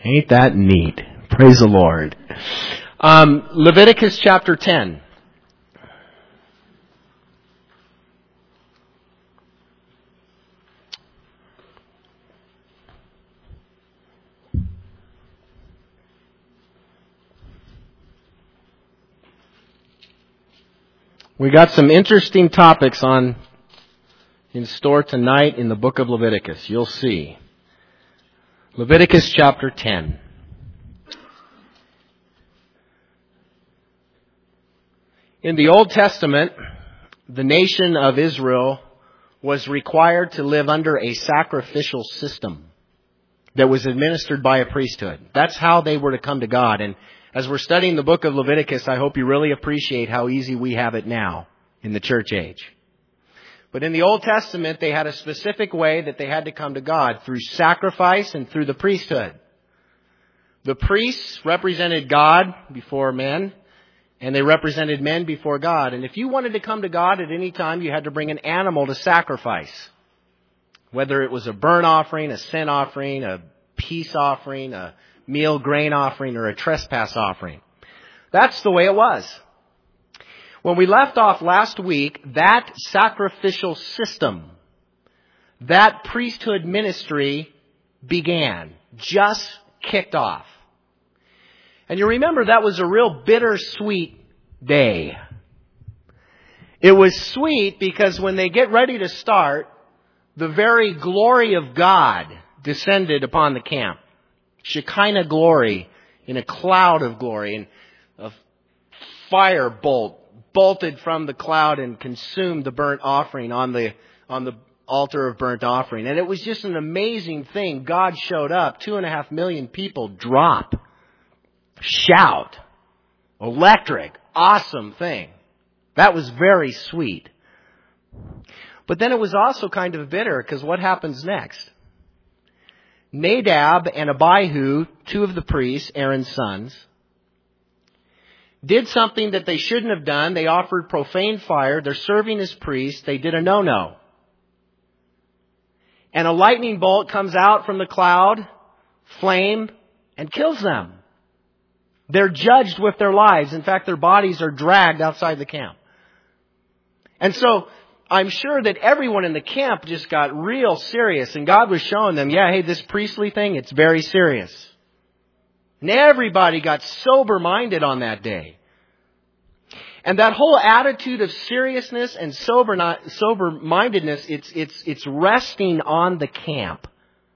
Ain't that neat? Praise the Lord. Leviticus chapter 10. We got some interesting topics in store tonight in the book of Leviticus. You'll see. Leviticus chapter 10. In the Old Testament, the nation of Israel was required to live under a sacrificial system that was administered by a priesthood. That's how they were to come to God. And as we're studying the book of Leviticus, I hope you really appreciate how easy we have it now in the church age. But in the Old Testament, they had a specific way that they had to come to God through sacrifice and through the priesthood. The priests represented God before men, and they represented men before God. And if you wanted to come to God at any time, you had to bring an animal to sacrifice. Whether it was a burnt offering, a sin offering, a peace offering, a meal grain offering, or a trespass offering. That's the way it was. When we left off last week, that sacrificial system, that priesthood ministry began, just kicked off. And you remember that was a real bittersweet day. It was sweet because when they get ready to start, the very glory of God descended upon the camp. Shekinah glory in a cloud of glory, and a fire bolted from the cloud and consumed the burnt offering on the altar of burnt offering. And it was just an amazing thing. God showed up. 2.5 million people drop, shout, electric, awesome thing. That was very sweet. But then it was also kind of bitter, because what happens next? Nadab and Abihu, two of the priests, Aaron's sons, did something that they shouldn't have done. They offered profane fire. They're serving as priests. They did a no-no. And a lightning bolt comes out from the cloud, flame, and kills them. They're judged with their lives. In fact, their bodies are dragged outside the camp. And so I'm sure that everyone in the camp just got real serious, and God was showing them, hey, this priestly thing, it's very serious. And everybody got sober-minded on that day. And that whole attitude of seriousness and sober-mindedness, it's resting on the camp.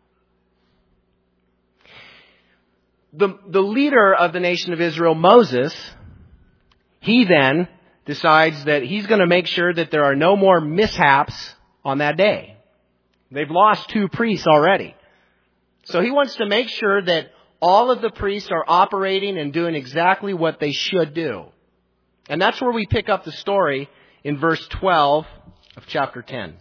The leader of the nation of Israel, Moses, he then decides that he's going to make sure that there are no more mishaps on that day. They've lost 2 priests already. So he wants to make sure that all of the priests are operating and doing exactly what they should do. And that's where we pick up the story in verse 12 of chapter 10. It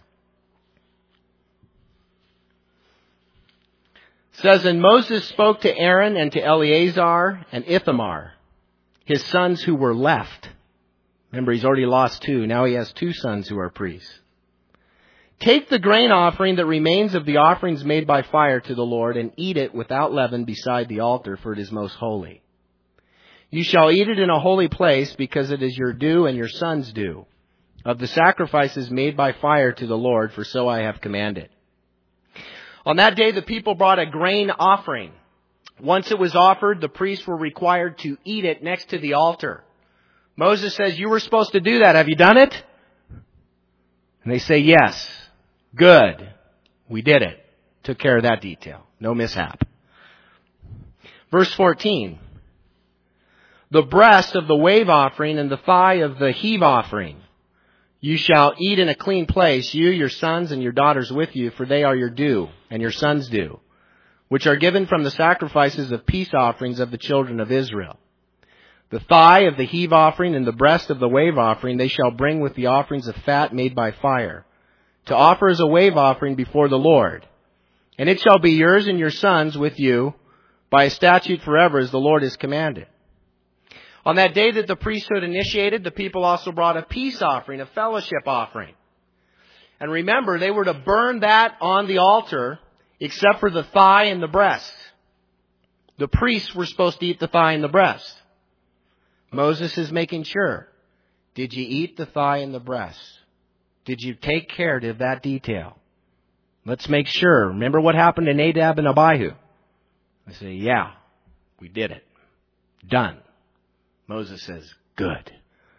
says, "And Moses spoke to Aaron and to Eleazar and Ithamar, his sons who were left." Remember, he's already lost 2. Now he has 2 sons who are priests. "Take the grain offering that remains of the offerings made by fire to the Lord, and eat it without leaven beside the altar, for it is most holy. You shall eat it in a holy place, because it is your due and your son's due, of the sacrifices made by fire to the Lord, for so I have commanded." On that day, the people brought a grain offering. Once it was offered, the priests were required to eat it next to the altar. Moses says, "You were supposed to do that. Have you done it?" And they say, "Yes." Good. We did it. Took care of that detail. No mishap. Verse 14. "The breast of the wave offering and the thigh of the heave offering you shall eat in a clean place, you, your sons, and your daughters with you, for they are your due, and your sons' due, which are given from the sacrifices of peace offerings of the children of Israel. The thigh of the heave offering and the breast of the wave offering they shall bring with the offerings of fat made by fire, to offer as a wave offering before the Lord. And it shall be yours and your sons with you by a statute forever, as the Lord has commanded." On that day that the priesthood initiated, the people also brought a peace offering, a fellowship offering. And remember, they were to burn that on the altar, except for the thigh and the breast. The priests were supposed to eat the thigh and the breast. Moses is making sure. Did you eat the thigh and the breast? Did you take care of that detail? Let's make sure. Remember what happened to Nadab and Abihu? I say, yeah, we did it. Done. Moses says, good.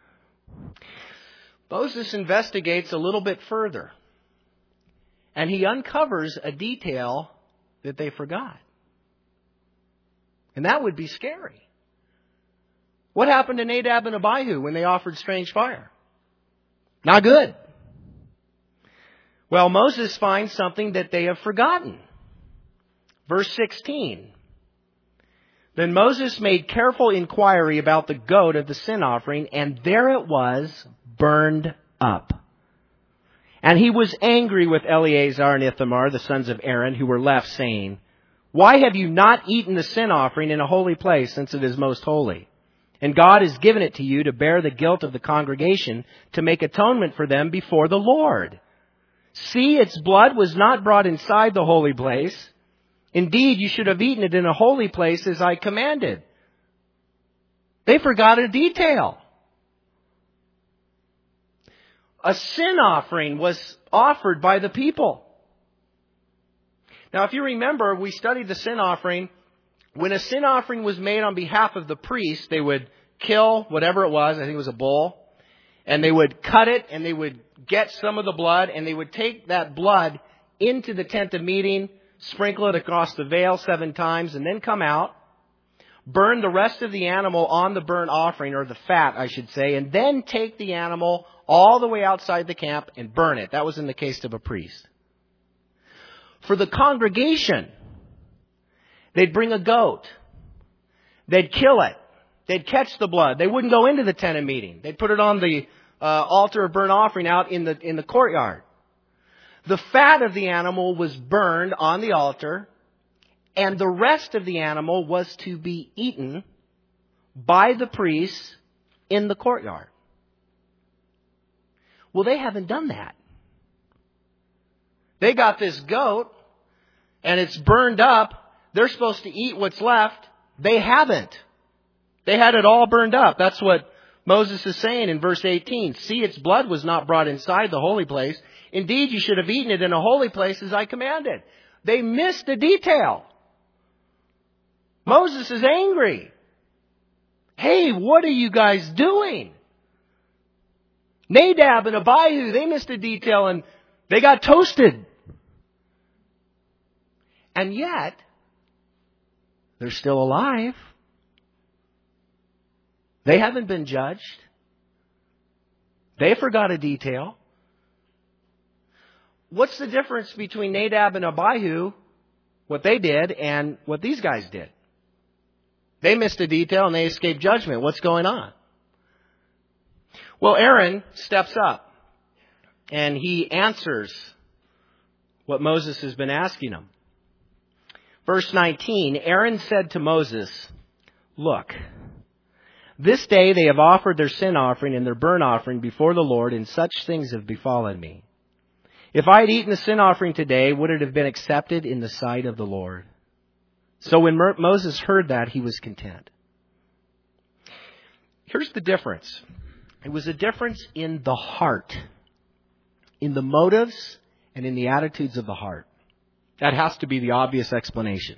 Moses investigates a little bit further. And he uncovers a detail that they forgot. And that would be scary. What happened to Nadab and Abihu when they offered strange fire? Not good. Well, Moses finds something that they have forgotten. Verse 16. Then Moses made careful inquiry about the goat of the sin offering, and there it was, burned up. And he was angry with Eleazar and Ithamar, the sons of Aaron, who were left, saying, why have you not eaten the sin offering in a holy place, since it is most holy? And God has given it to you to bear the guilt of the congregation, to make atonement for them before the Lord. See, its blood was not brought inside the holy place. Indeed, you should have eaten it in a holy place as I commanded. They forgot a detail. A sin offering was offered by the people. Now, if you remember, we studied the sin offering. When a sin offering was made on behalf of the priest, they would kill whatever it was. I think it was a bull. And they would cut it, and they would get some of the blood, and they would take that blood into the tent of meeting, sprinkle it across the veil 7 times, and then come out, burn the rest of the animal on the burnt offering, or the fat, I should say, and then take the animal all the way outside the camp and burn it. That was in the case of a priest. For the congregation, they'd bring a goat. They'd kill it. They'd catch the blood. They wouldn't go into the tent of meeting. They'd put it on the altar of burnt offering out in the courtyard. The fat of the animal was burned on the altar, and the rest of the animal was to be eaten by the priests in the courtyard. Well, they haven't done that. They got this goat, and it's burned up. They're supposed to eat what's left. They haven't. They had it all burned up. That's what Moses is saying in verse 18. See, its blood was not brought inside the holy place. Indeed, you should have eaten it in a holy place as I commanded. They missed a detail. Moses is angry. Hey, what are you guys doing? Nadab and Abihu, they missed a detail and they got toasted. And yet, they're still alive. They haven't been judged. They forgot a detail. What's the difference between Nadab and Abihu, what they did, and what these guys did? They missed a detail and they escaped judgment. What's going on? Well, Aaron steps up and he answers what Moses has been asking him. Verse 19, Aaron said to Moses, look, this day they have offered their sin offering and their burnt offering before the Lord, and such things have befallen me. If I had eaten the sin offering today, would it have been accepted in the sight of the Lord? So when Moses heard that, he was content. Here's the difference. It was a difference in the heart, in the motives, and in the attitudes of the heart. That has to be the obvious explanation.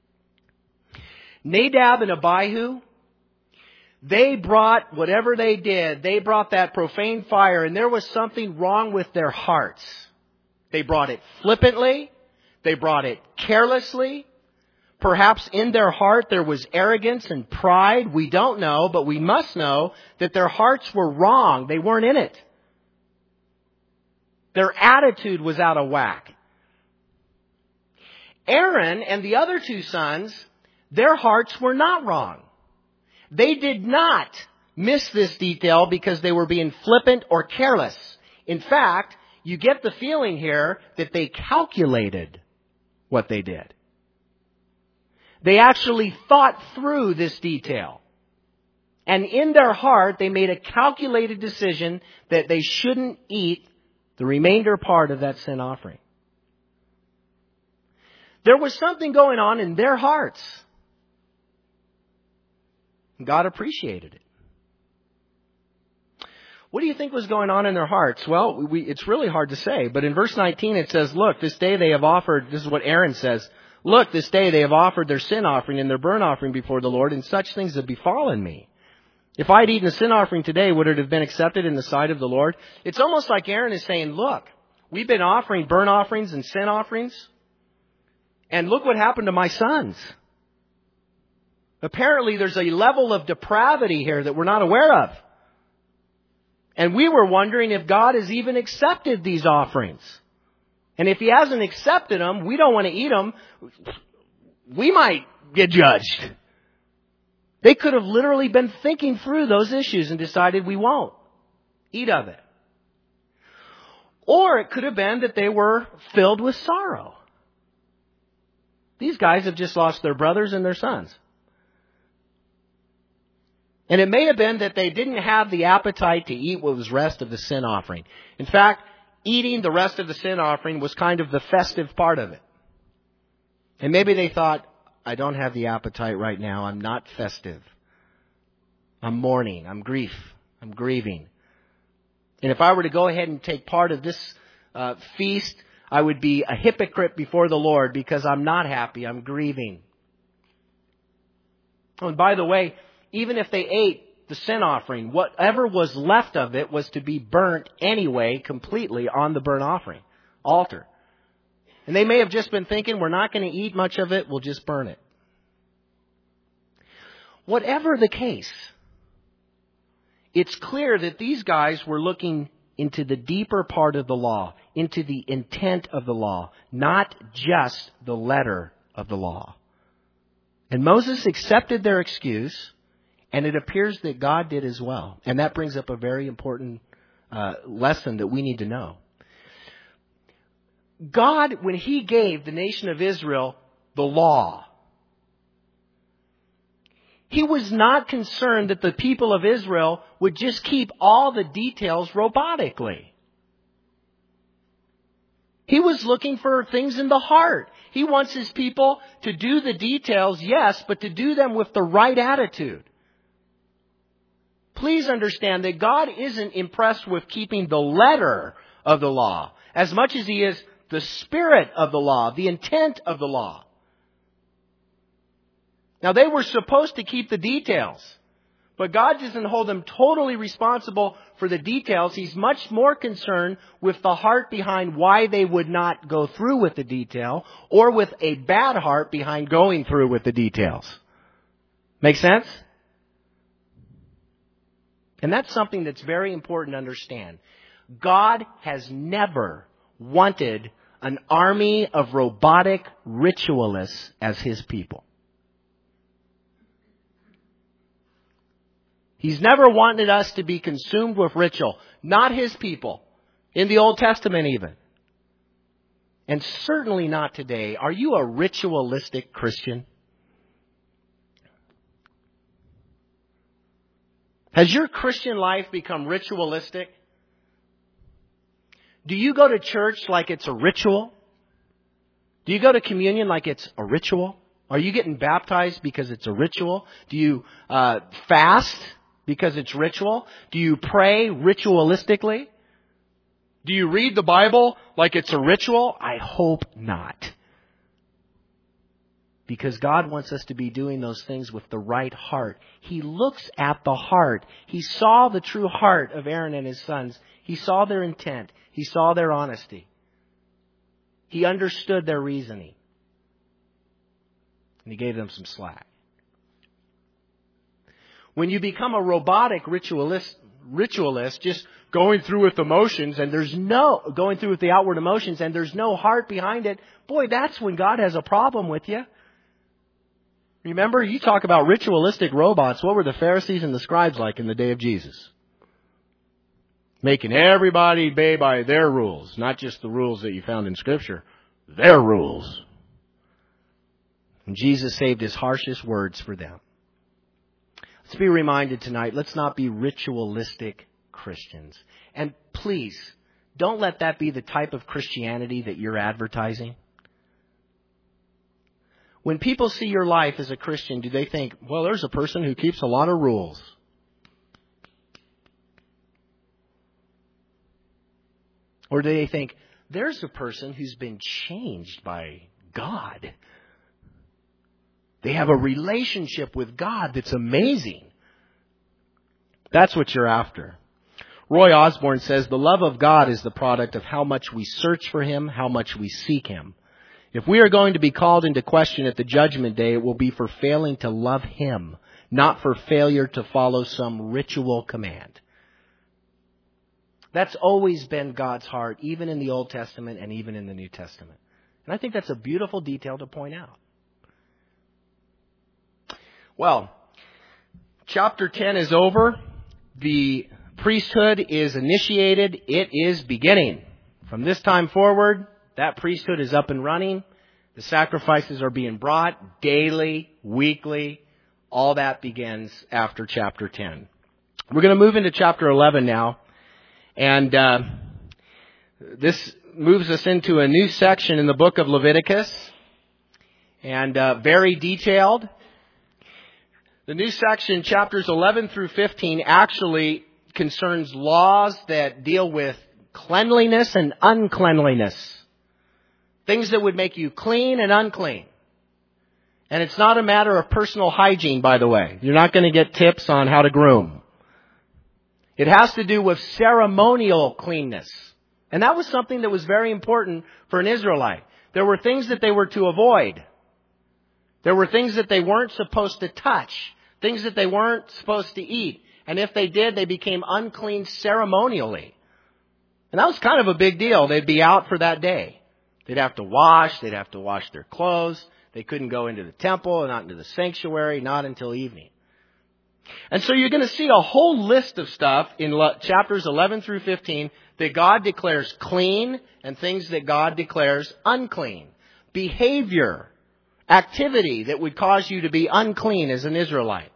Nadab and Abihu, they brought whatever they did. They brought that profane fire, and there was something wrong with their hearts. They brought it flippantly. They brought it carelessly. Perhaps in their heart there was arrogance and pride. We don't know, but we must know that their hearts were wrong. They weren't in it. Their attitude was out of whack. Aaron and the other 2 sons, their hearts were not wrong. They did not miss this detail because they were being flippant or careless. In fact, you get the feeling here that they calculated what they did. They actually thought through this detail. And in their heart, they made a calculated decision that they shouldn't eat the remainder part of that sin offering. There was something going on in their hearts. God appreciated it. What do you think was going on in their hearts? Well, it's really hard to say. But in verse 19 it says, look, this day they have offered, this is what Aaron says, look, this day they have offered their sin offering and their burnt offering before the Lord, and such things have befallen me. If I had eaten a sin offering today, would it have been accepted in the sight of the Lord? It's almost like Aaron is saying, look, we've been offering burnt offerings and sin offerings, and look what happened to my sons. Apparently there's a level of depravity here that we're not aware of. And we were wondering if God has even accepted these offerings. And if He hasn't accepted them, we don't want to eat them. We might get judged. They could have literally been thinking through those issues and decided we won't eat of it. Or it could have been that they were filled with sorrow. These guys have just lost their brothers and their sons. And it may have been that they didn't have the appetite to eat what was rest of the sin offering. In fact, eating the rest of the sin offering was kind of the festive part of it. And maybe they thought, I don't have the appetite right now. I'm not festive. I'm mourning. I'm grieving. And if I were to go ahead and take part of this feast, I would be a hypocrite before the Lord because I'm not happy. I'm grieving. Oh, and by the way, even if they ate the sin offering, whatever was left of it was to be burnt anyway, completely on the burnt offering altar. And they may have just been thinking, we're not going to eat much of it, we'll just burn it. Whatever the case, it's clear that these guys were looking into the deeper part of the law, into the intent of the law, not just the letter of the law. And Moses accepted their excuse, and it appears that God did as well. And that brings up a very important lesson that we need to know. God, when He gave the nation of Israel the law, He was not concerned that the people of Israel would just keep all the details robotically. He was looking for things in the heart. He wants His people to do the details, yes, but to do them with the right attitude. Please understand that God isn't impressed with keeping the letter of the law as much as He is the spirit of the law, the intent of the law. Now, they were supposed to keep the details, but God doesn't hold them totally responsible for the details. He's much more concerned with the heart behind why they would not go through with the detail, or with a bad heart behind going through with the details. Make sense? And that's something that's very important to understand. God has never wanted an army of robotic ritualists as His people. He's never wanted us to be consumed with ritual. Not His people. In the Old Testament even. And certainly not today. Are you a ritualistic Christian? Has your Christian life become ritualistic? Do you go to church like it's a ritual? Do you go to communion like it's a ritual? Are you getting baptized because it's a ritual? Do you fast because it's ritual? Do you pray ritualistically? Do you read the Bible like it's a ritual? I hope not. Because God wants us to be doing those things with the right heart. He looks at the heart. He saw the true heart of Aaron and his sons. He saw their intent. He saw their honesty. He understood their reasoning. And He gave them some slack. When you become a robotic ritualist, just going through with emotions, and going through with the outward emotions, and there's no heart behind it, boy, that's when God has a problem with you. Remember, you talk about ritualistic robots. What were the Pharisees and the scribes like in the day of Jesus? Making everybody obey by their rules, not just the rules that you found in Scripture, their rules. And Jesus saved His harshest words for them. Let's be reminded tonight, let's not be ritualistic Christians. And please, don't let that be the type of Christianity that you're advertising. When people see your life as a Christian, do they think, well, there's a person who keeps a lot of rules? Or do they think, there's a person who's been changed by God? They have a relationship with God that's amazing. That's what you're after. Roy Osborne says, the love of God is the product of how much we search for Him, how much we seek Him. If we are going to be called into question at the judgment day, it will be for failing to love Him, not for failure to follow some ritual command. That's always been God's heart, even in the Old Testament and even in the New Testament. And I think that's a beautiful detail to point out. Well, chapter 10 is over. The priesthood is initiated. It is beginning. From this time forward, that priesthood is up and running. The sacrifices are being brought daily, weekly. All that begins after chapter 10. We're going to move into chapter 11 now. And this moves us into a new section in the book of Leviticus. And very detailed. The new section, chapters 11 through 15, actually concerns laws that deal with cleanliness and uncleanliness. Things that would make you clean and unclean. And it's not a matter of personal hygiene, by the way. You're not going to get tips on how to groom. It has to do with ceremonial cleanness. And that was something that was very important for an Israelite. There were things that they were to avoid. There were things that they weren't supposed to touch. Things that they weren't supposed to eat. And if they did, they became unclean ceremonially. And that was kind of a big deal. They'd be out for that day. They'd have to wash. They'd have to wash their clothes. They couldn't go into the temple, not into the sanctuary, not until evening. And so you're going to see a whole list of stuff in chapters 11 through 15 that God declares clean and things that God declares unclean. Behavior, activity that would cause you to be unclean as an Israelite.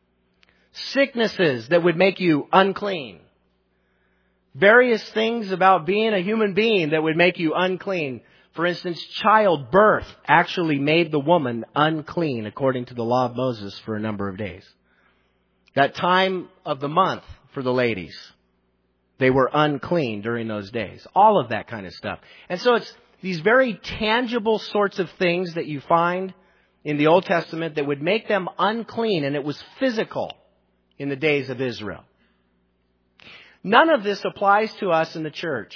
Sicknesses that would make you unclean. Various things about being a human being that would make you unclean. For instance, childbirth actually made the woman unclean according to the law of Moses for a number of days. That time of the month for the ladies, they were unclean during those days. All of that kind of stuff. And so it's these very tangible sorts of things that you find in the Old Testament that would make them unclean, and it was physical in the days of Israel. None of this applies to us in the church.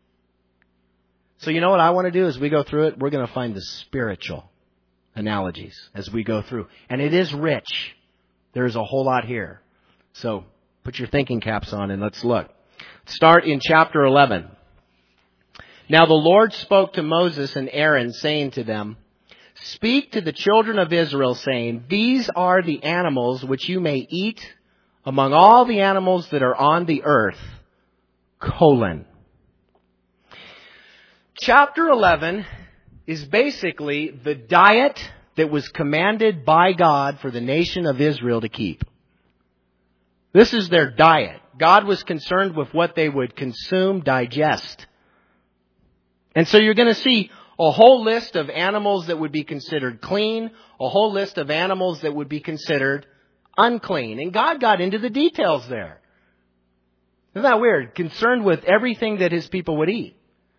So you know what I want to do as we go through it? We're going to find the spiritual analogies as we go through. And it is rich. There's a whole lot here. So put your thinking caps on and let's look. Start in chapter 11. Now the Lord spoke to Moses and Aaron, saying to them, "Speak to the children of Israel, saying, These are the animals which you may eat among all the animals that are on the earth, Chapter 11 is basically the diet that was commanded by God for the nation of Israel to keep. This is their diet. God was concerned with what they would consume, digest. And so you're going to see a whole list of animals that would be considered clean, a whole list of animals that would be considered unclean. And God got into the details there. Isn't that weird? Concerned with everything that His people would eat.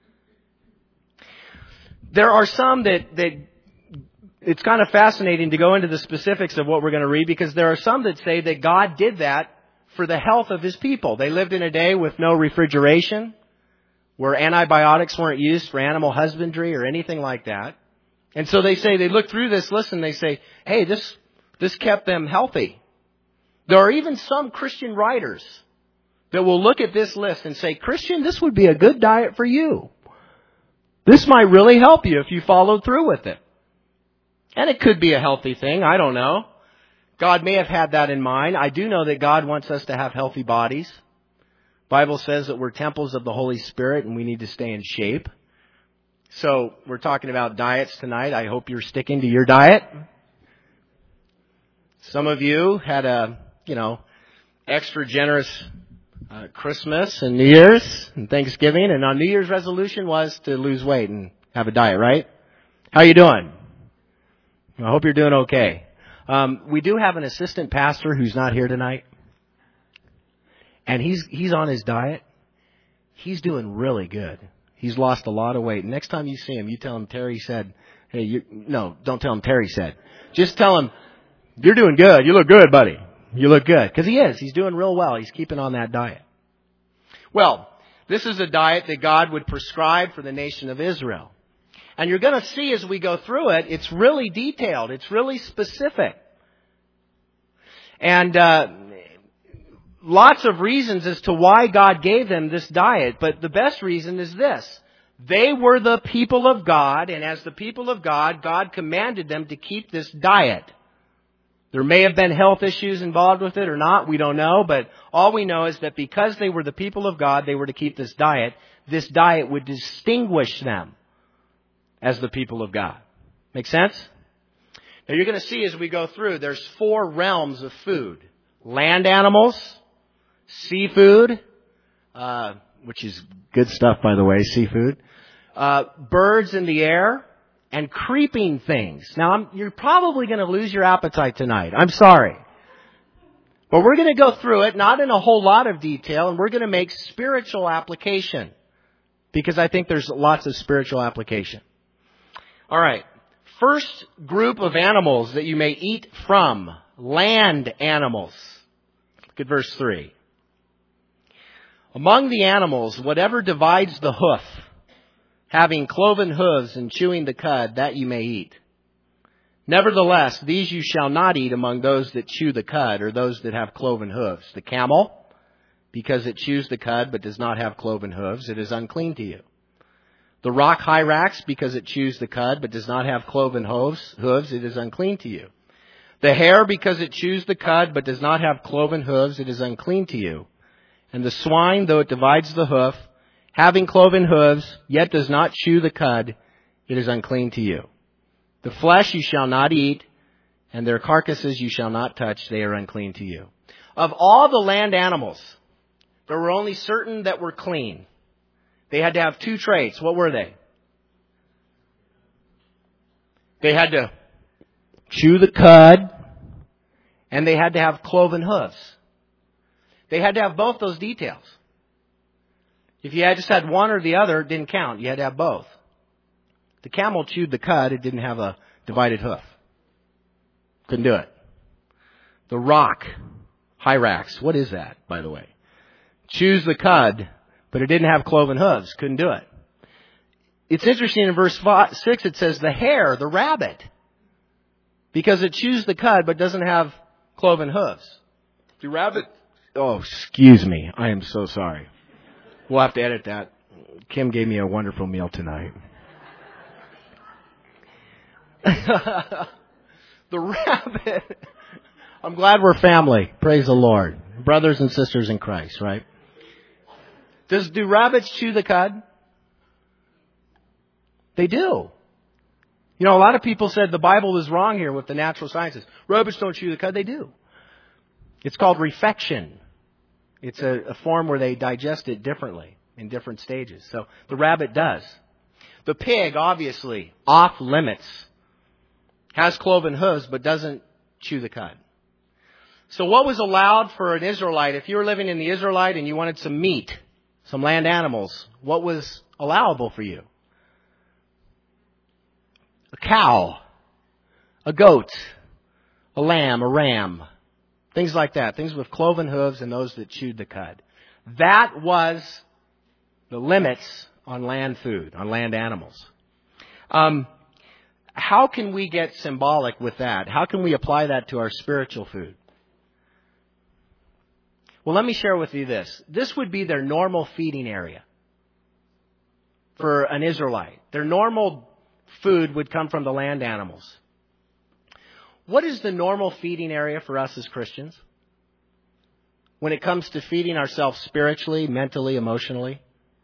There are some that it's kind of fascinating to go into the specifics of what we're going to read, because there are some that say that God did that for the health of His people. They lived in a day with no refrigeration, where antibiotics weren't used for animal husbandry or anything like that. And so they say, they look through this list and they say, hey, this kept them healthy. There are even some Christian writers that will look at this list and say, Christian, this would be a good diet for you. This might really help you if you followed through with it. And it could be a healthy thing. I don't know. God may have had that in mind. I do know that God wants us to have healthy bodies. The Bible says that we're temples of the Holy Spirit and we need to stay in shape. So we're talking about diets tonight. I hope you're sticking to your diet. Some of you had a, extra generous Christmas and New Year's and Thanksgiving, and our New Year's resolution was to lose weight and have a diet, right? How are you doing? I hope you're doing okay. We do have an assistant pastor who's not here tonight. And he's on his diet. He's doing really good. He's lost a lot of weight. Next time you see him, you tell him Terry said, hey, no, don't tell him Terry said. Just tell him, you're doing good. You look good, buddy. You look good. Because he is. He's doing real well. He's keeping on that diet. Well, this is a diet that God would prescribe for the nation of Israel. And you're going to see as we go through it, it's really detailed. It's really specific. And lots of reasons as to why God gave them this diet. But the best reason is this. They were the people of God, and as the people of God, God commanded them to keep this diet. There may have been health issues involved with it or not, we don't know, but all we know is that because they were the people of God, they were to keep this diet. This diet would distinguish them as the people of God. Make sense? Now you're going to see as we go through, there's 4 realms of food. Land animals, seafood, which is good stuff, by the way, seafood. Birds in the air, and creeping things. Now, you're probably going to lose your appetite tonight. I'm sorry. But we're going to go through it, not in a whole lot of detail, and we're going to make spiritual application. Because I think there's lots of spiritual application. All right. First group of animals that you may eat from. Land animals. Look at verse 3. Among the animals, whatever divides the hoof, having cloven hooves and chewing the cud, that you may eat. Nevertheless, these you shall not eat among those that chew the cud, or those that have cloven hooves. The camel, because it chews the cud but does not have cloven hooves, it is unclean to you. The rock hyrax, because it chews the cud but does not have cloven hooves, it is unclean to you. The hare, because it chews the cud but does not have cloven hooves, it is unclean to you. And the swine, though it divides the hoof, having cloven hooves, yet does not chew the cud, it is unclean to you. The flesh you shall not eat, and their carcasses you shall not touch, they are unclean to you. Of all the land animals, there were only certain that were clean. They had to have 2 traits. What were they? They had to chew the cud, and they had to have cloven hooves. They had to have both those details. If you had just had one or the other, it didn't count. You had to have both. The camel chewed the cud. It didn't have a divided hoof. Couldn't do it. The rock, hyrax, what is that, by the way? Chews the cud, but it didn't have cloven hooves. Couldn't do it. It's interesting in verse 6 it says the hare, the rabbit, because it chews the cud but doesn't have cloven hooves. The rabbit... Oh, excuse me. I am so sorry. We'll have to edit that. Kim gave me a wonderful meal tonight. The rabbit. I'm glad we're family. Praise the Lord. Brothers and sisters in Christ, right? Do rabbits chew the cud? They do. You know, a lot of people said the Bible is wrong here with the natural sciences. Rabbits don't chew the cud. They do. It's called refection. It's a form where they digest it differently in different stages. So the rabbit does. The pig, obviously, off limits. Has cloven hooves, but doesn't chew the cud. So what was allowed for an Israelite? If you were living in the Israelite and you wanted some meat, some land animals, what was allowable for you? A cow, a goat, a lamb, a ram. Things like that. Things with cloven hooves and those that chewed the cud. That was the limits on land food, on land animals. How can we get symbolic with that? How can we apply that to our spiritual food? Well, let me share with you this. This would be their normal feeding area for an Israelite. Their normal food would come from the land animals. What is the normal feeding area for us as Christians? When it comes to feeding ourselves spiritually, mentally, emotionally?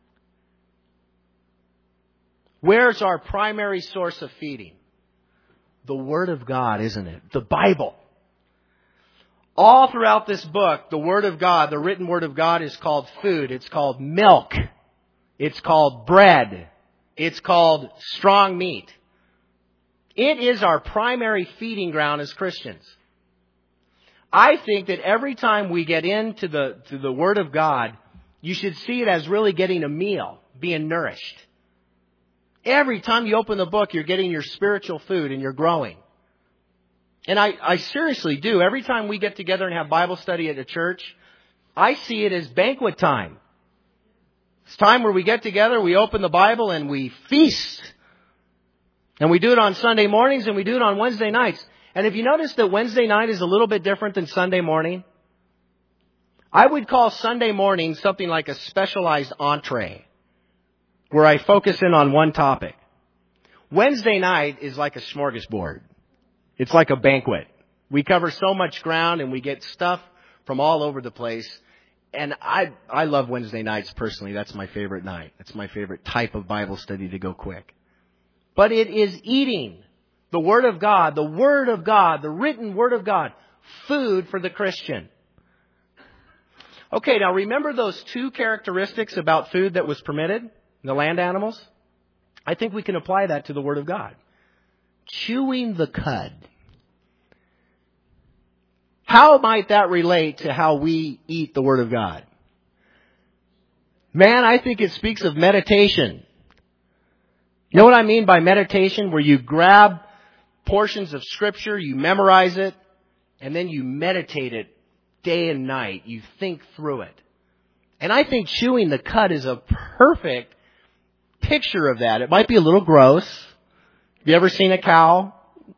Where's our primary source of feeding? The Word of God, isn't it? The Bible. All throughout this book, the Word of God, the written Word of God is called food. It's called milk. It's called bread. It's called strong meat. It is our primary feeding ground as Christians. I think that every time we get into the Word of God, you should see it as really getting a meal, being nourished. Every time you open the book, you're getting your spiritual food and you're growing. And I seriously do. Every time we get together and have Bible study at a church, I see it as banquet time. It's time where we get together, we open the Bible, and we feast. And we do it on Sunday mornings and we do it on Wednesday nights. And if you notice that Wednesday night is a little bit different than Sunday morning, I would call Sunday morning something like a specialized entree, where I focus in on one topic. Wednesday night is like a smorgasbord. It's like a banquet. We cover so much ground and we get stuff from all over the place. And I love Wednesday nights personally. That's my favorite night. That's my favorite type of Bible study to go quick. But it is eating the Word of God, the Word of God, the written Word of God, food for the Christian. Okay, now remember those two characteristics about food that was permitted? The land animals? I think we can apply that to the Word of God. Chewing the cud. How might that relate to how we eat the Word of God? Man, I think it speaks of meditation. You know what I mean by meditation? Where you grab portions of Scripture, you memorize it, and then you meditate it day and night. You think through it. And I think chewing the cud is a perfect picture of that. It might be a little gross. Have you ever seen a cow,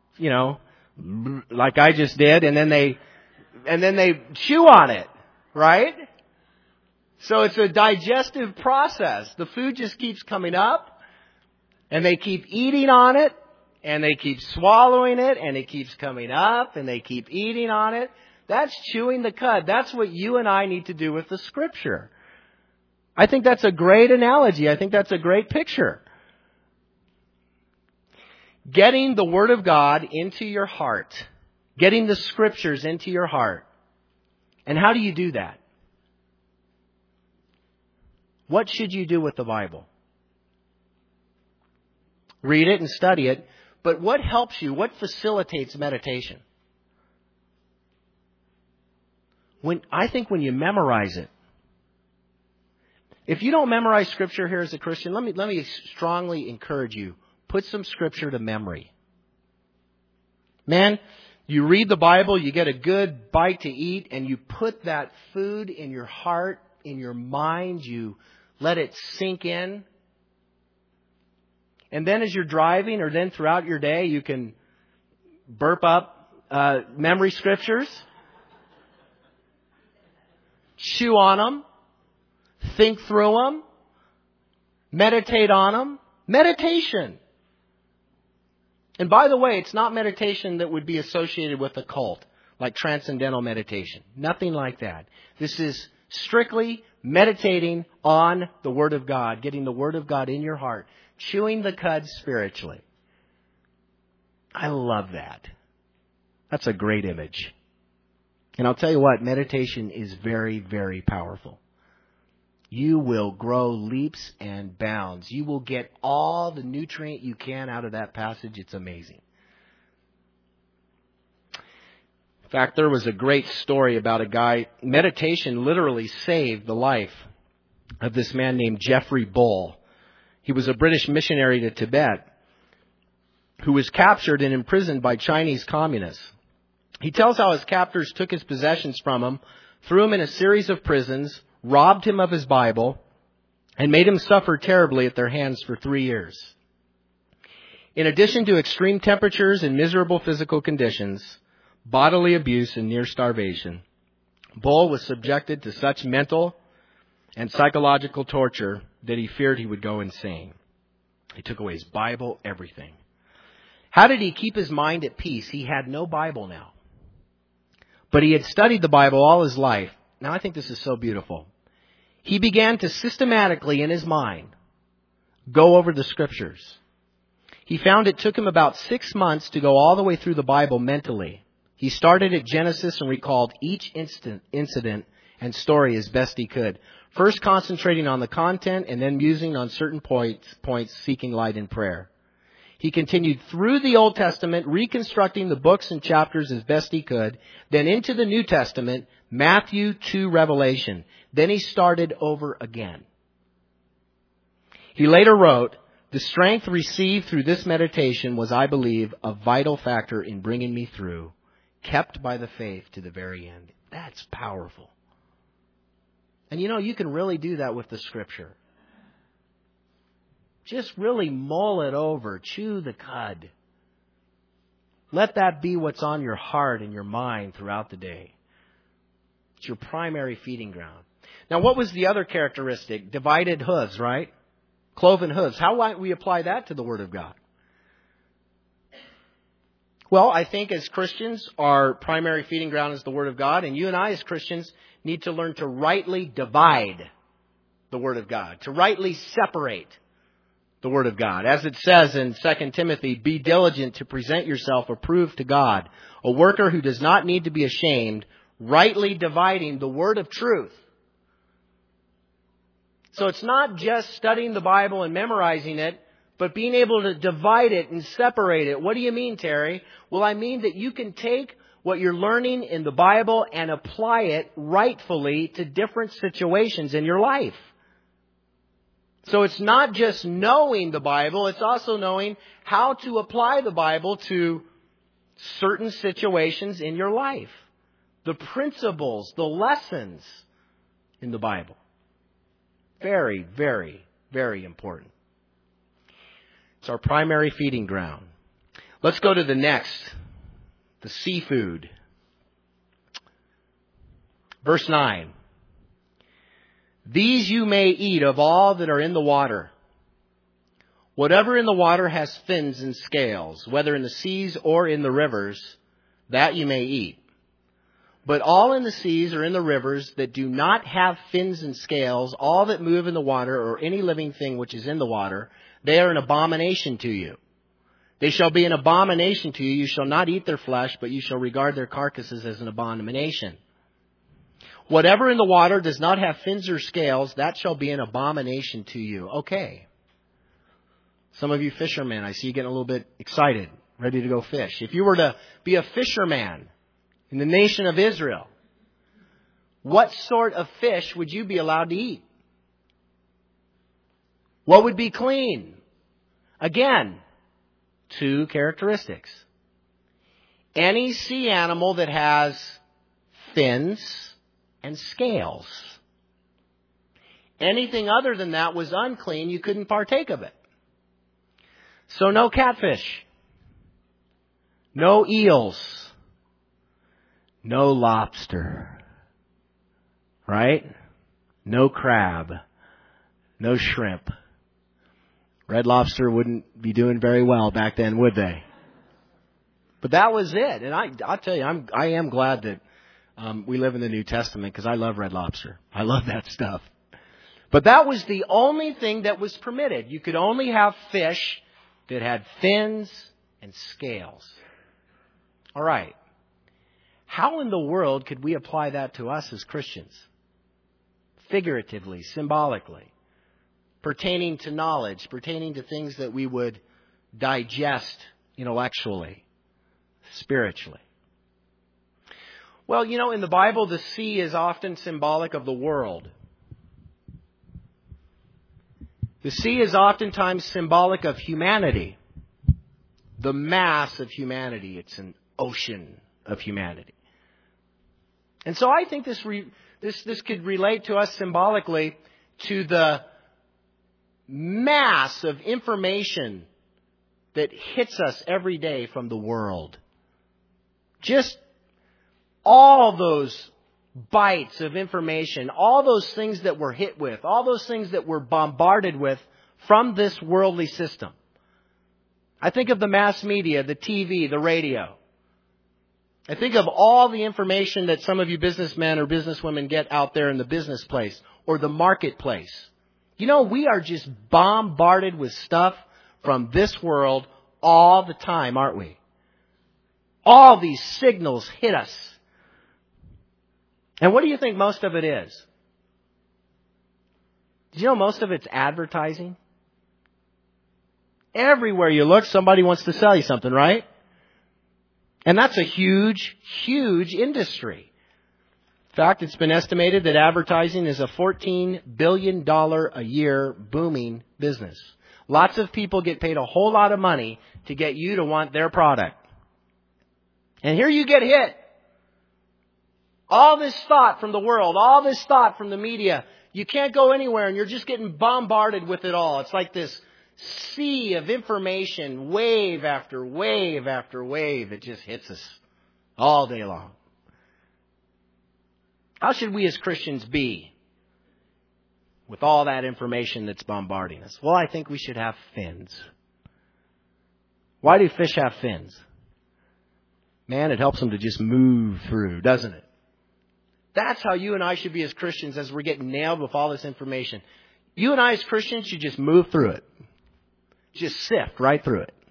like I just did, and then they chew on it, right? So it's a digestive process. The food just keeps coming up, and they keep eating on it, and they keep swallowing it, and it keeps coming up, and they keep eating on it. That's chewing the cud. That's what you and I need to do with the Scripture. I think that's a great analogy. I think that's a great picture. Getting the Word of God into your heart. Getting the Scriptures into your heart. And how do you do that? What should you do with the Bible? Read it and study it. But what helps you? What facilitates meditation? I think when you memorize it. If you don't memorize Scripture here as a Christian, let me strongly encourage you. Put some Scripture to memory. Man, you read the Bible, you get a good bite to eat, and you put that food in your heart, in your mind. You let it sink in. And then as you're driving or then throughout your day, you can burp up memory Scriptures. Chew on them. Think through them. Meditate on them. Meditation. And by the way, it's not meditation that would be associated with a cult, like transcendental meditation. Nothing like that. This is strictly meditating on the Word of God, getting the Word of God in your heart, chewing the cud spiritually. I love that. That's a great image. And I'll tell you what, meditation is very, very powerful. You will grow leaps and bounds. You will get all the nutrient you can out of that passage. It's amazing. In fact, there was a great story about a guy. Meditation literally saved the life of this man named Geoffrey Bull. He was a British missionary to Tibet who was captured and imprisoned by Chinese communists. He tells how his captors took his possessions from him, threw him in a series of prisons, robbed him of his Bible, and made him suffer terribly at their hands for 3 years. In addition to extreme temperatures and miserable physical conditions, bodily abuse and near starvation, Bull was subjected to such mental and psychological torture that he feared he would go insane. He took away his Bible, everything. How did he keep his mind at peace? He had no Bible now. But he had studied the Bible all his life. Now, I think this is so beautiful. He began to systematically, in his mind, go over the Scriptures. He found it took him about 6 months to go all the way through the Bible mentally. He started at Genesis and recalled each incident and story as best he could. First concentrating on the content and then musing on certain points, seeking light in prayer. He continued through the Old Testament, reconstructing the books and chapters as best he could. Then into the New Testament, Matthew to Revelation. Then he started over again. He later wrote, "The strength received through this meditation was, I believe, a vital factor in bringing me through, kept by the faith to the very end." That's powerful. And you can really do that with the Scripture. Just really mull it over. Chew the cud. Let that be what's on your heart and your mind throughout the day. It's your primary feeding ground. Now, what was the other characteristic? Divided hooves, right? Cloven hooves. How might we apply that to the Word of God? Well, I think as Christians, our primary feeding ground is the Word of God, and you and I as Christians need to learn to rightly divide the Word of God, to rightly separate the Word of God. As it says in 2 Timothy, "Be diligent to present yourself approved to God, a worker who does not need to be ashamed, rightly dividing the word of truth." So it's not just studying the Bible and memorizing it, but being able to divide it and separate it. What do you mean, Terry? Well, I mean that you can take what you're learning in the Bible and apply it rightfully to different situations in your life. So it's not just knowing the Bible, it's also knowing how to apply the Bible to certain situations in your life. The principles, the lessons in the Bible. Very, very, very important. It's our primary feeding ground. Let's go to the next, the seafood. Verse 9. "These you may eat of all that are in the water. Whatever in the water has fins and scales, whether in the seas or in the rivers, that you may eat. But all in the seas or in the rivers that do not have fins and scales, all that move in the water or any living thing which is in the water, they are an abomination to you. They shall be an abomination to you. You shall not eat their flesh, but you shall regard their carcasses as an abomination. Whatever in the water does not have fins or scales, that shall be an abomination to you." Okay. Some of you fishermen, I see you getting a little bit excited, ready to go fish. If you were to be a fisherman in the nation of Israel, what sort of fish would you be allowed to eat? What would be clean? Again, two characteristics. Any sea animal that has fins and scales. Anything other than that was unclean. You couldn't partake of it. So no catfish. No eels. No lobster. Right? No crab. No shrimp. Red Lobster wouldn't be doing very well back then, would they? But that was it. And I'll tell you, I am glad that we live in the New Testament, because I love Red Lobster. I love that stuff. But that was the only thing that was permitted. You could only have fish that had fins and scales. All right. How in the world could we apply that to us as Christians? Figuratively, symbolically. Pertaining to knowledge, pertaining to things that we would digest intellectually, spiritually. Well, in the Bible, the sea is often symbolic of the world. The sea is oftentimes symbolic of humanity. The mass of humanity. It's an ocean of humanity. And so I think this could relate to us symbolically to the mass of information that hits us every day from the world. Just all those bites of information, all those things that we're hit with, all those things that we're bombarded with from this worldly system. I think of the mass media, the TV, the radio. I think of all the information that some of you businessmen or businesswomen get out there in the business place or the marketplace. We are just bombarded with stuff from this world all the time, aren't we? All these signals hit us. And what do you think most of it is? Do you know most of it's advertising? Everywhere you look, somebody wants to sell you something, right? And that's a huge, huge industry. In fact, it's been estimated that advertising is a $14 billion a year booming business. Lots of people get paid a whole lot of money to get you to want their product. And here you get hit. All this thought from the world, all this thought from the media. You can't go anywhere and you're just getting bombarded with it all. It's like this sea of information, wave after wave after wave. It just hits us all day long. How should we as Christians be with all that information that's bombarding us? Well, I think we should have fins. Why do fish have fins? Man, it helps them to just move through, doesn't it? That's how you and I should be as Christians as we're getting nailed with all this information. You and I as Christians should just move through it. Just sift right through it.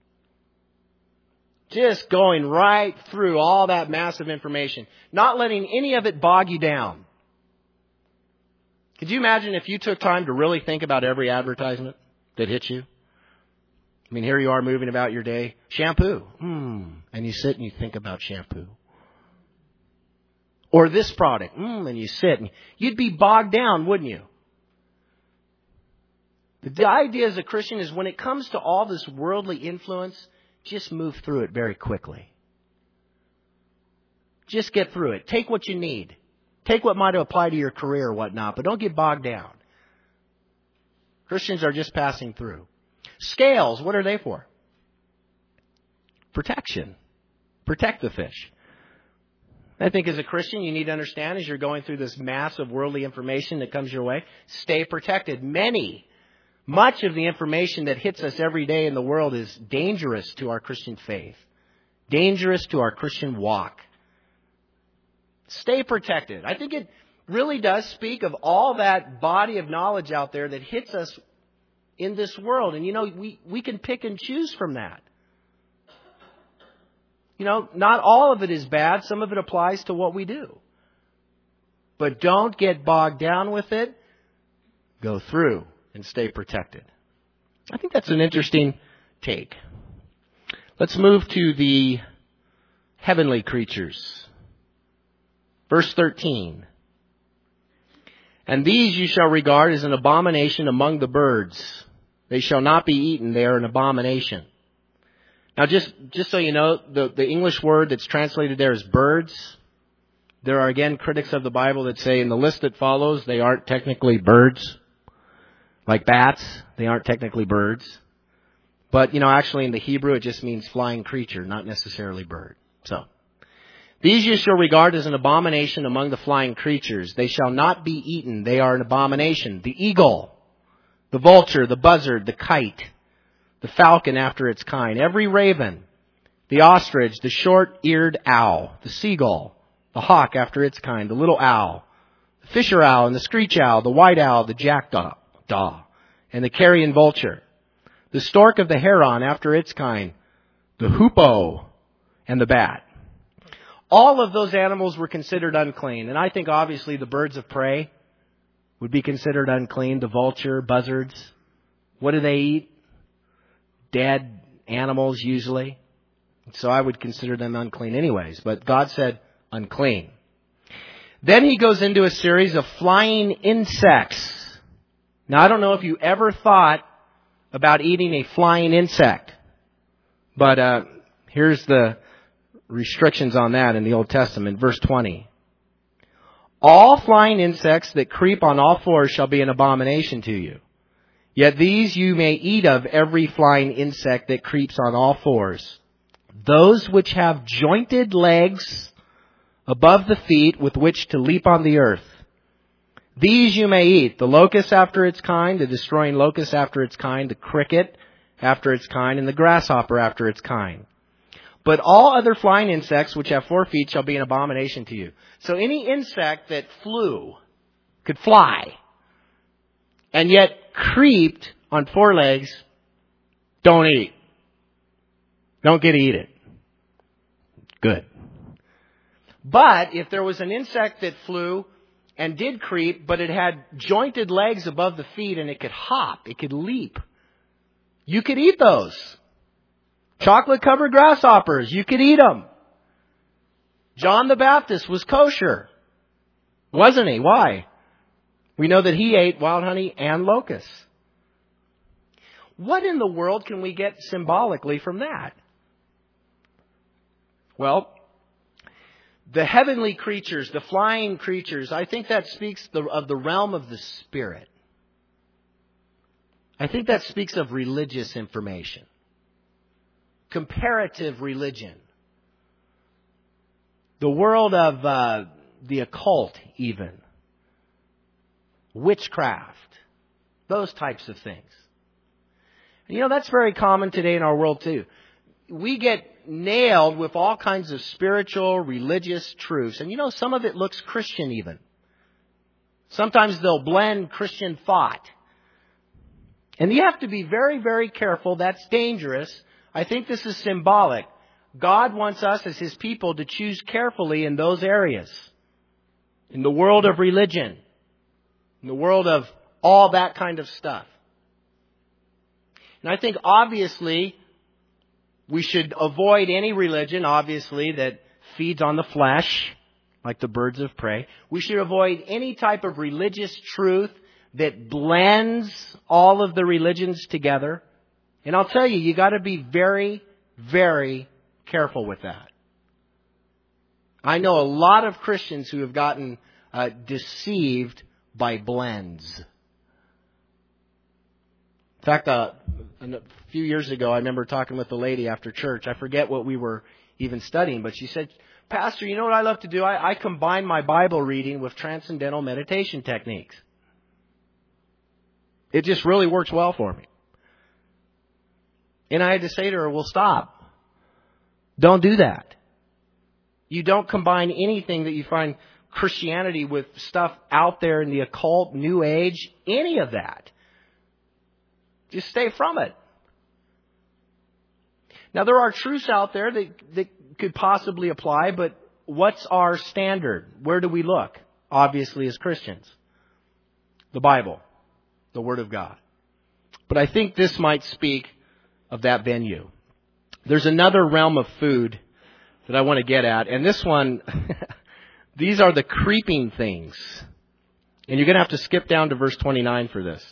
Just going right through all that massive information. Not letting any of it bog you down. Could you imagine if you took time to really think about every advertisement that hits you? I mean, here you are moving about your day. Shampoo. And you sit and you think about shampoo. Or this product. And you sit and you'd be bogged down, wouldn't you? The idea as a Christian is when it comes to all this worldly influence, just move through it very quickly. Just get through it. Take what you need. Take what might apply to your career or whatnot, but don't get bogged down. Christians are just passing through. Scales, what are they for? Protection. Protect the fish. I think as a Christian, you need to understand as you're going through this massive worldly information that comes your way, stay protected. Much of the information that hits us every day in the world is dangerous to our Christian faith. Dangerous to our Christian walk. Stay protected. I think it really does speak of all that body of knowledge out there that hits us in this world. And we can pick and choose from that. Not all of it is bad. Some of it applies to what we do. But don't get bogged down with it. Go through and stay protected. I think that's an interesting take. Let's move to the heavenly creatures. Verse 13. And these you shall regard as an abomination among the birds. They shall not be eaten. They are an abomination. Now, just so you know, the English word that's translated there is birds. There are, again, critics of the Bible that say in the list that follows, they aren't technically birds. Like bats, they aren't technically birds. But, actually in the Hebrew, it just means flying creature, not necessarily bird. So, these you shall regard as an abomination among the flying creatures. They shall not be eaten. They are an abomination. The eagle, the vulture, the buzzard, the kite, the falcon after its kind, every raven, the ostrich, the short-eared owl, the seagull, the hawk after its kind, the little owl, the fisher owl and the screech owl, the white owl, the jackdaw, and the carrion vulture, the stork of the heron after its kind, the hoopoe, and the bat. All of those animals were considered unclean. And I think obviously the birds of prey would be considered unclean. The vulture, buzzards. What do they eat? Dead animals usually. So I would consider them unclean anyways. But God said unclean. Then he goes into a series of flying insects. Now I don't know if you ever thought about eating a flying insect. But here's the restrictions on that in the Old Testament. Verse 20. All flying insects that creep on all fours shall be an abomination to you. Yet these you may eat of every flying insect that creeps on all fours. Those which have jointed legs above the feet with which to leap on the earth. These you may eat. The locust after its kind, the destroying locust after its kind, the cricket after its kind, and the grasshopper after its kind. But all other flying insects which have 4 feet shall be an abomination to you. So any insect that could fly, and yet creeped on 4 legs, don't eat. Don't get to eat it. Good. But if there was an insect that flew and did creep, but it had jointed legs above the feet and it could hop, it could leap, You could eat those. Chocolate-covered grasshoppers, you could eat them. John the Baptist was kosher, wasn't he? Why? We know that he ate wild honey and locusts. What in the world can we get symbolically from that? Well, the heavenly creatures, the flying creatures, I think that speaks of the realm of the Spirit. I think that speaks of religious information. Comparative religion. The world of the occult even. Witchcraft. Those types of things. You know, that's very common today in our world too. We get nailed with all kinds of spiritual, religious truths. And you know, some of it looks Christian even. Sometimes they'll blend Christian thought. And you have to be very, very careful. That's dangerous. I think this is symbolic. God wants us as His people to choose carefully in those areas. In the world of religion. In the world of all that kind of stuff. And I think obviously we should avoid any religion, obviously, that feeds on the flesh, like the birds of prey. We should avoid any type of religious truth that blends all of the religions together. And I'll tell you, you got to be very, very careful with that. I know a lot of Christians who have gotten deceived by blends. In fact, a few years ago, I remember talking with a lady after church. I forget what we were even studying, but she said, Pastor, you know what I love to do? I combine my Bible reading with transcendental meditation techniques. It just really works well for me. And I had to say to her, well, stop. Don't do that. You don't combine anything that you find Christianity with stuff out there in the occult, New Age, any of that. Just stay from it. Now, there are truths out there that could possibly apply, but what's our standard? Where do we look? Obviously, as Christians. The Bible. The Word of God. But I think this might speak of that venue. There's another realm of food that I want to get at. And this one, these are the creeping things. And you're going to have to skip down to verse 29 for this.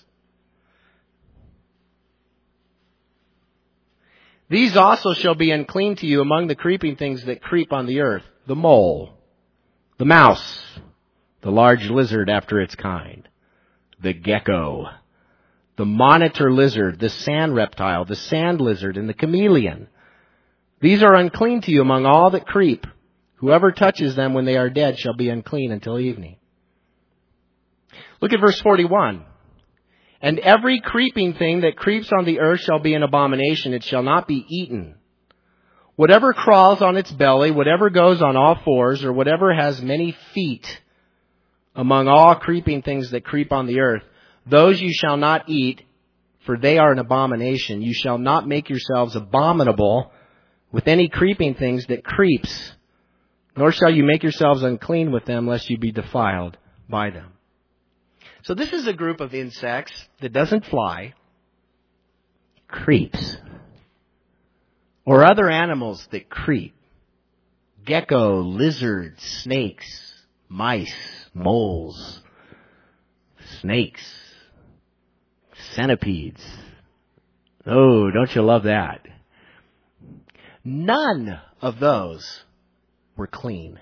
These also shall be unclean to you among the creeping things that creep on the earth. The mole, the mouse, the large lizard after its kind, the gecko, the monitor lizard, the sand reptile, the sand lizard, and the chameleon. These are unclean to you among all that creep. Whoever touches them when they are dead shall be unclean until evening. Look at verse 41. And every creeping thing that creeps on the earth shall be an abomination. It shall not be eaten. Whatever crawls on its belly, whatever goes on all fours, or whatever has many feet among all creeping things that creep on the earth, those you shall not eat, for they are an abomination. You shall not make yourselves abominable with any creeping things that creeps, nor shall you make yourselves unclean with them, lest you be defiled by them. So this is a group of insects that doesn't fly, creeps, or other animals that creep. Gecko, lizards, snakes, mice, moles, snakes, centipedes. Oh, don't you love that? None of those were clean.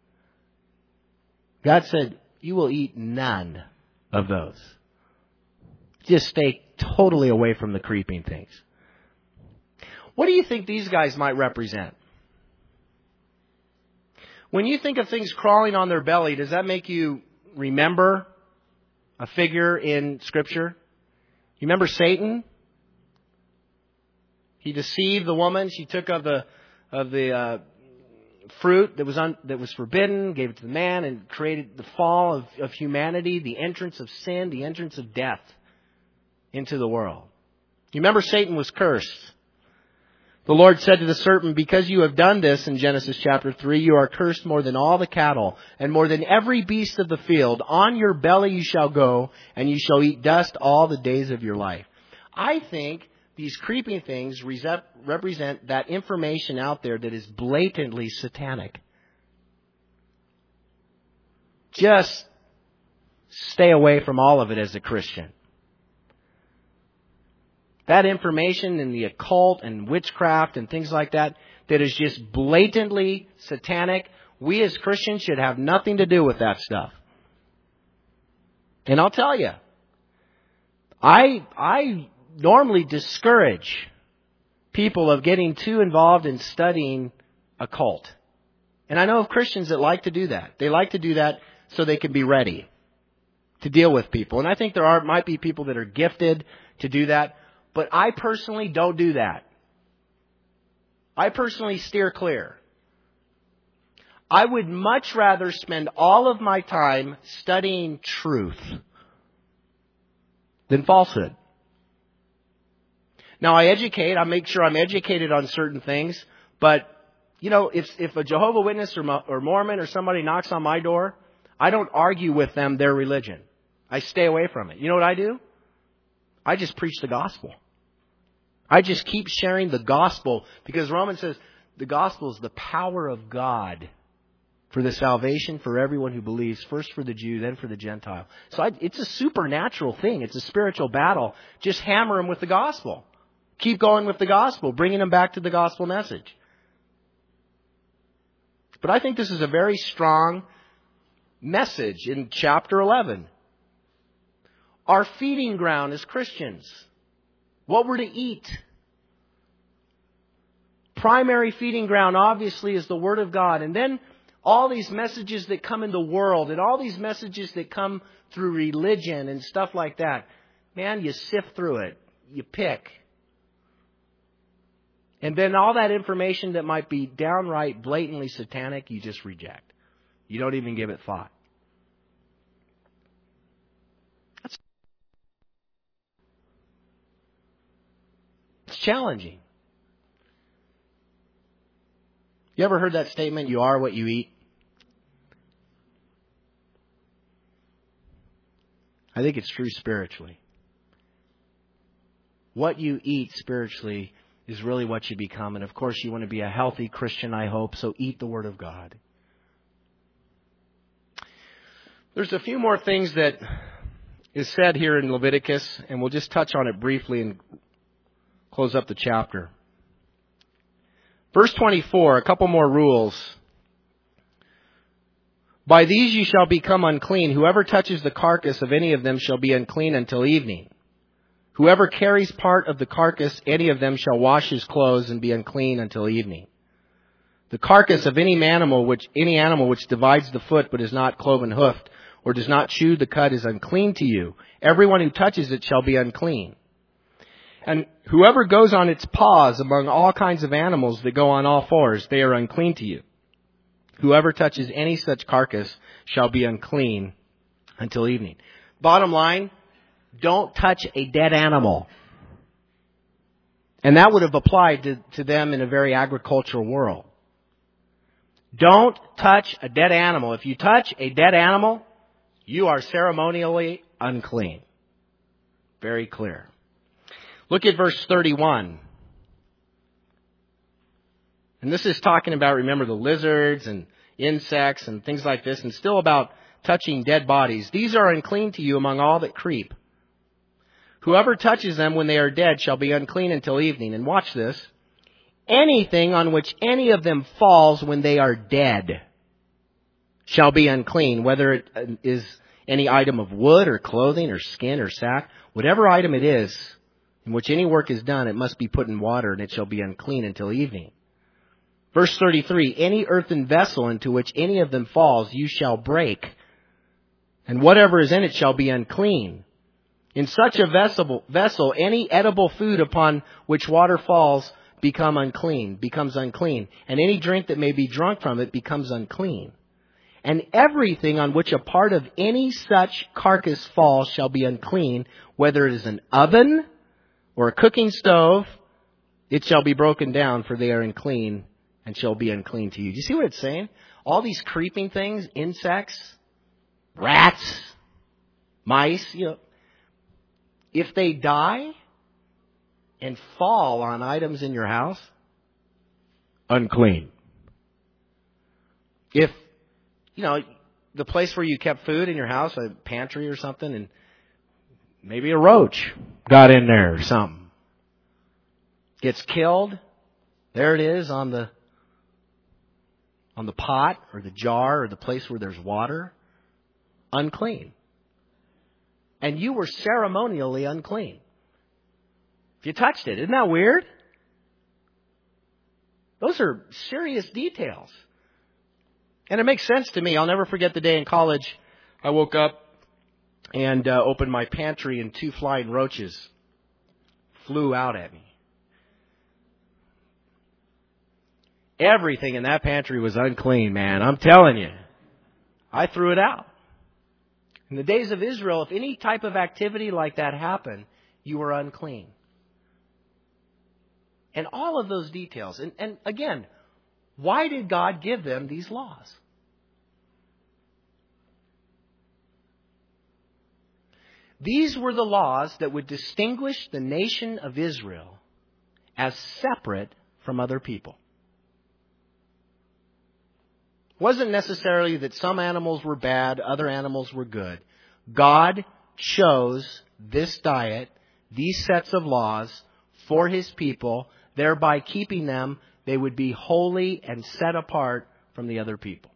God said, you will eat none of those. Just stay totally away from the creeping things. What do you think these guys might represent? When you think of things crawling on their belly, does that make you remember a figure in Scripture? You remember Satan? He deceived the woman. She took of the fruit that was forbidden, gave it to the man, and created the fall of humanity, the entrance of sin, the entrance of death into the world. You remember Satan was cursed. The Lord said to the serpent, because you have done this, in Genesis chapter 3, you are cursed more than all the cattle, and more than every beast of the field. On your belly you shall go, and you shall eat dust all the days of your life. I think these creeping things represent that information out there that is blatantly satanic. Just stay away from all of it as a Christian. That information in the occult and witchcraft and things like that is just blatantly satanic. We as Christians should have nothing to do with that stuff. And I'll tell you, I normally discourage people of getting too involved in studying occult. And I know of Christians that like to do that. They like to do that so they can be ready to deal with people. And I think might be people that are gifted to do that. But I personally don't do that. I personally steer clear. I would much rather spend all of my time studying truth than falsehood. Now I make sure I'm educated on certain things, but if a Jehovah's Witness or Mormon or somebody knocks on my door, I don't argue with them their religion. I stay away from it. You know what I do? I just preach the gospel. I just keep sharing the gospel because Romans says the gospel is the power of God for the salvation for everyone who believes, first for the Jew, then for the Gentile. So it's a supernatural thing. It's a spiritual battle. Just hammer them with the gospel. Keep going with the gospel, bringing them back to the gospel message. But I think this is a very strong message in chapter 11. Our feeding ground as Christians. What we're to eat. Primary feeding ground, obviously, is the Word of God. And then all these messages that come in the world and all these messages that come through religion and stuff like that. Man, you sift through it. You pick. And then all that information that might be downright blatantly satanic, you just reject. You don't even give it thought. It's challenging. You ever heard that statement, you are what you eat? I think it's true spiritually. What you eat spiritually is really what you become. And of course you want to be a healthy Christian, I hope, so eat the Word of God. There's a few more things that is said here in Leviticus, and we'll just touch on it briefly and close up the chapter. Verse 24, a couple more rules. By these you shall become unclean. Whoever touches the carcass of any of them shall be unclean until evening. Whoever carries part of the carcass, any of them shall wash his clothes and be unclean until evening. The carcass of any animal which divides the foot but is not cloven hoofed, or does not chew the cud, is unclean to you. Everyone who touches it shall be unclean. And whoever goes on its paws among all kinds of animals that go on all fours, they are unclean to you. Whoever touches any such carcass shall be unclean until evening. Bottom line, don't touch a dead animal. And that would have applied to them in a very agricultural world. Don't touch a dead animal. If you touch a dead animal, you are ceremonially unclean. Very clear. Look at verse 31. And this is talking about, remember, the lizards and insects and things like this, and still about touching dead bodies. These are unclean to you among all that creep. Whoever touches them when they are dead shall be unclean until evening. And watch this. Anything on which any of them falls when they are dead shall be unclean, whether it is any item of wood or clothing or skin or sack. Whatever item it is in which any work is done, it must be put in water, and it shall be unclean until evening. Verse 33, any earthen vessel into which any of them falls, you shall break, and whatever is in it shall be unclean. In such a vessel, any edible food upon which water falls becomes unclean, and any drink that may be drunk from it becomes unclean. And everything on which a part of any such carcass falls shall be unclean, whether it is an oven or a cooking stove, it shall be broken down, for they are unclean and shall be unclean to you. Do you see what it's saying? All these creeping things, insects, rats, mice, if they die, and fall on items in your house, unclean. If, the place where you kept food in your house, a pantry or something, and maybe a roach got in there or something, gets killed, there it is on the pot or the jar or the place where there's water, unclean. And you were ceremonially unclean. If you touched it, isn't that weird? Those are serious details. And it makes sense to me. I'll never forget the day in college I woke up and opened my pantry and 2 flying roaches flew out at me. Everything in that pantry was unclean, man. I'm telling you. I threw it out. In the days of Israel, if any type of activity like that happened, you were unclean. And all of those details. And again, why did God give them these laws? These were the laws that would distinguish the nation of Israel as separate from other people. It wasn't necessarily that some animals were bad, other animals were good. God chose this diet, these sets of laws for His people, thereby keeping them. They would be holy and set apart from the other people.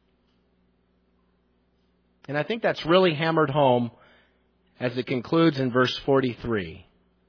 And I think that's really hammered home as it concludes in verse 44.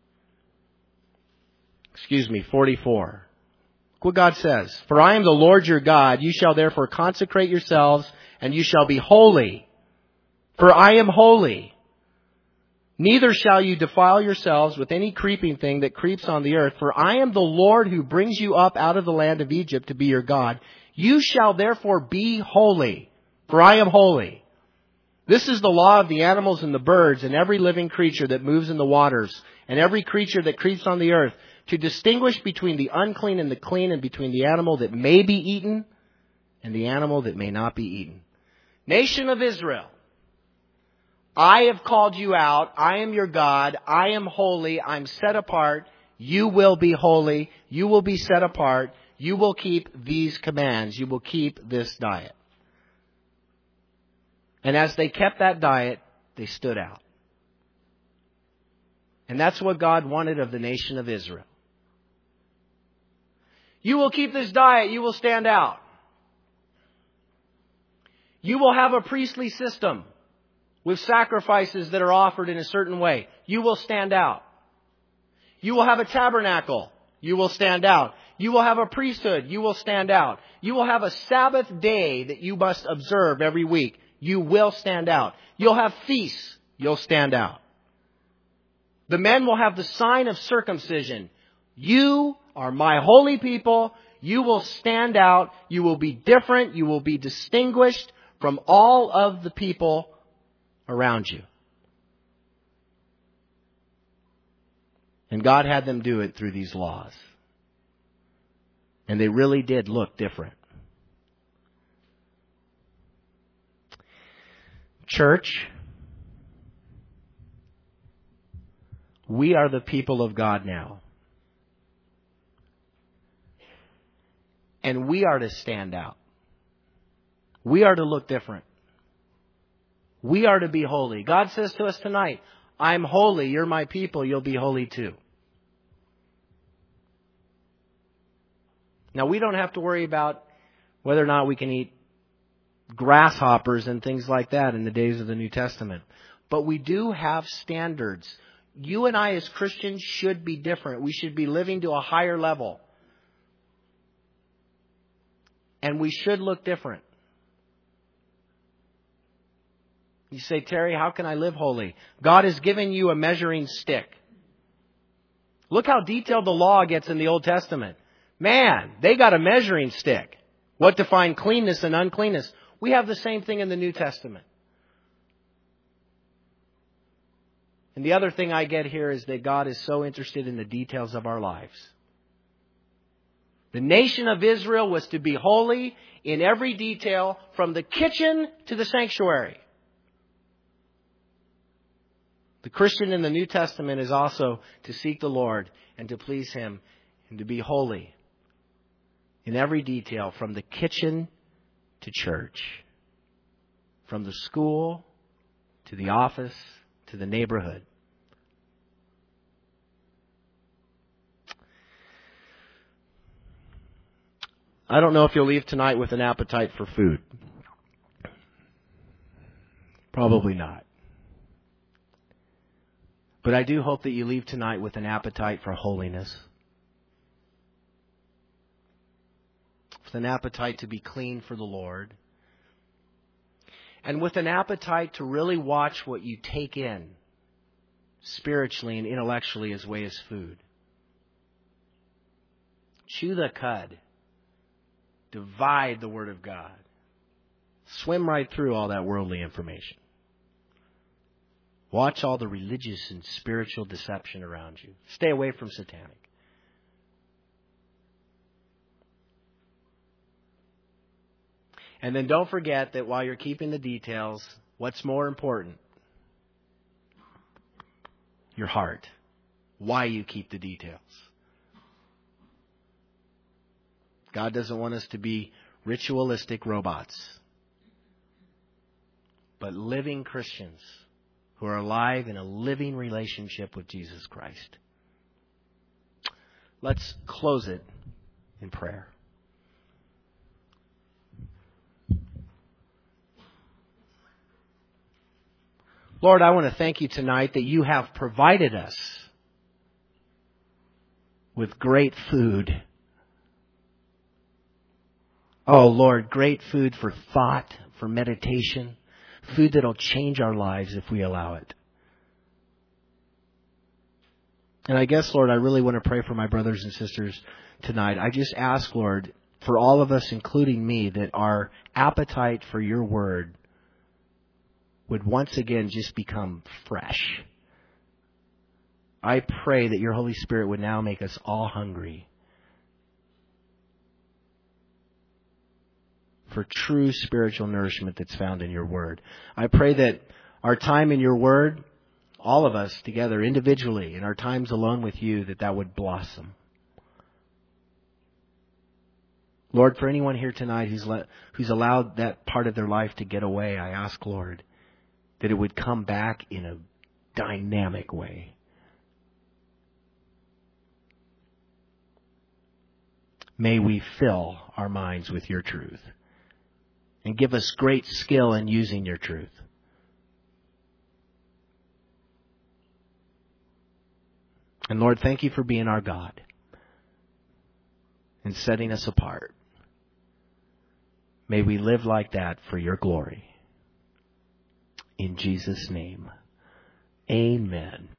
Look what God says. For I am the Lord your God. You shall therefore consecrate yourselves, and you shall be holy. For I am holy. Neither shall you defile yourselves with any creeping thing that creeps on the earth. For I am the Lord who brings you up out of the land of Egypt to be your God. You shall therefore be holy, for I am holy. This is the law of the animals and the birds and every living creature that moves in the waters and every creature that creeps on the earth, to distinguish between the unclean and the clean, and between the animal that may be eaten and the animal that may not be eaten. Nation of Israel, I have called you out. I am your God. I am holy. I'm set apart. You will be holy. You will be set apart. You will keep these commands. You will keep this diet. And as they kept that diet, they stood out. And that's what God wanted of the nation of Israel. You will keep this diet. You will stand out. You will have a priestly system with sacrifices that are offered in a certain way. You will stand out. You will have a tabernacle. You will stand out. You will have a priesthood. You will stand out. You will have a Sabbath day that you must observe every week. You will stand out. You'll have feasts. You'll stand out. The men will have the sign of circumcision. You are my holy people. You will stand out. You will be different. You will be distinguished from all of the people around you. And God had them do it through these laws. And they really did look different. Church, we are the people of God now. And we are to stand out. We are to look different. We are to be holy. God says to us tonight, I'm holy. You're my people. You'll be holy too. Now, we don't have to worry about whether or not we can eat grasshoppers and things like that in the days of the New Testament. But we do have standards. You and I as Christians should be different. We should be living to a higher level. And we should look different. You say, Terry, how can I live holy? God has given you a measuring stick. Look how detailed the law gets in the Old Testament. Man, they got a measuring stick. What define cleanness and uncleanness? We have the same thing in the New Testament. And the other thing I get here is that God is so interested in the details of our lives. The nation of Israel was to be holy in every detail, from the kitchen to the sanctuary. The Christian in the New Testament is also to seek the Lord and to please Him and to be holy in every detail, from the kitchen to church, from the school to the office to the neighborhood. I don't know if you'll leave tonight with an appetite for food. Probably not. But I do hope that you leave tonight with an appetite for holiness. With an appetite to be clean for the Lord. And with an appetite to really watch what you take in spiritually and intellectually as way as food. Chew the cud. Divide the Word of God. Swim right through all that worldly information. Watch all the religious and spiritual deception around you. Stay away from satanic. And then don't forget that while you're keeping the details, what's more important? Your heart. Why you keep the details. God doesn't want us to be ritualistic robots, but living Christians who are alive in a living relationship with Jesus Christ. Let's close it in prayer. Lord, I want to thank you tonight that you have provided us with great food. Oh, Lord, great food for thought, for meditation, food that will change our lives if we allow it. And I guess, Lord, I really want to pray for my brothers and sisters tonight. I just ask, Lord, for all of us, including me, that our appetite for your word would once again just become fresh. I pray that your Holy Spirit would now make us all hungry for true spiritual nourishment that's found in your word. I pray that our time in your word, all of us together individually, and our times alone with you, that would blossom. Lord, for anyone here tonight who's allowed that part of their life to get away, I ask, Lord, that it would come back in a dynamic way. May we fill our minds with your truth and give us great skill in using your truth. And Lord, thank you for being our God and setting us apart. May we live like that for your glory. In Jesus' name, amen.